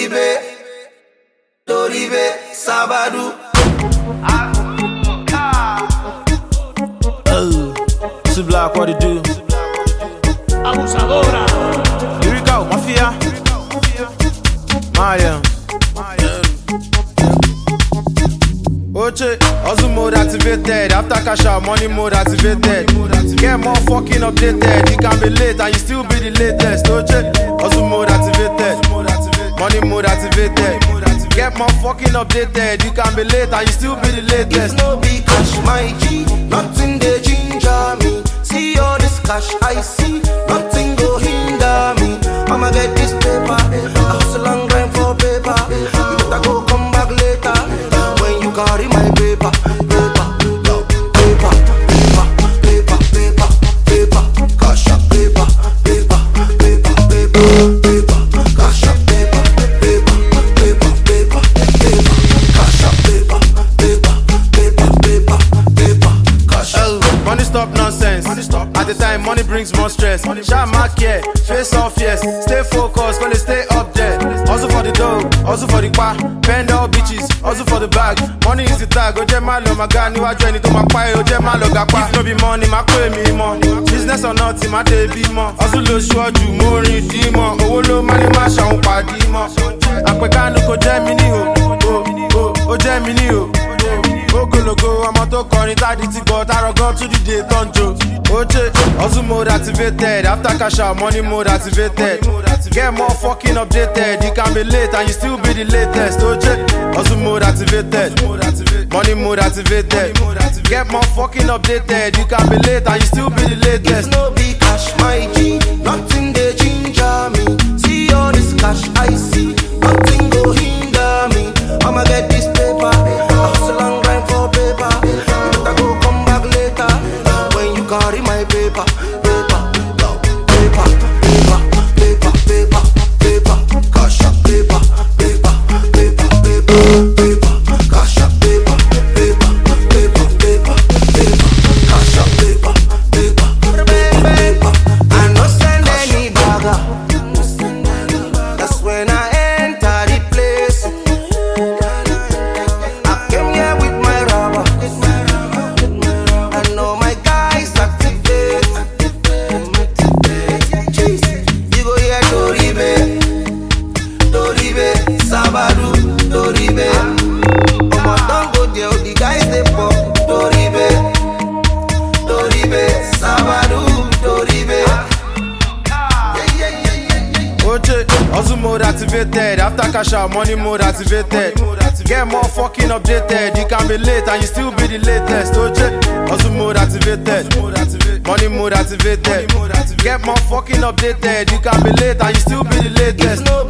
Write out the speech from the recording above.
Toribe, Sabadu. Black, what it do? Abusadora. Here we go, Mafia. Maria. Oche, hustle mode activated. After cash out, money mode activated. Get more fucking updated. You can be late and you still be the latest. Oche, hustle mode activated. Money mode activated. Get more fucking updated. You can be late and you still be the latest. If no be cash, my G, nothing they ginger me. See all this cash I see, nothing go hinder me. I'ma get this paper, I hustle and grind for paper. You better go come back later, when you carry my paper. Cash up paper, cash up paper, cash up paper, cash up. Money stop nonsense. At the time, money brings more stress. Sharp mark here, face off yes. Stay focused, gonna stay up there. Hustle for the dough, hustle for the bar. Bend all bitches, hustle for the bag. Money is the tag, oje malo maga. Ni waju eni to ma pa e, oje malo gapa. If no be money, ma pay me more. Business or nothing, ma dey be more. Hustle lo ṣuoju, mo rin di mo. Owó ló má ní má ṣàwọn pàdé mọ́. Àpèkánu kò jẹ́ mi ní o, ó jẹ́ mi ní o. Ogologo, ọmọ tó kọrin tádì ti gbọ́, tárọ̀gán tún dìde tọ́njọ. Oche, hustle mode activated. After cash out, money mode activated. Get more fucking updated. You can be late and you still be the latest. Oche, hustle mode activated. Money mode activated. Get more fucking updated. You can be late and you still be the latest. If no be cash, my G, nothing they ginger me. See all this cash I see, nothing go hinder me. I'ma get this paper, I hustle and grind for paper. You better go come back later, when you carry my paper. Cash up paper, cash up paper, cash up paper. I no send any bagger. That's when I enter the place. I came here with my rubber. I know my guys activate. You go here Toribe, Sabadu, Toribe. Omo don't go there, the guys they pop. Toribe, Sabadu, Toribe. Oche, hustle mode activated. After cash out, money mode activated. Get more fucking updated. You can be late and you still be the latest. Oche, hustle mode activated. Money mode activated. Get more fucking updated. You can be late and you still be the latest. If no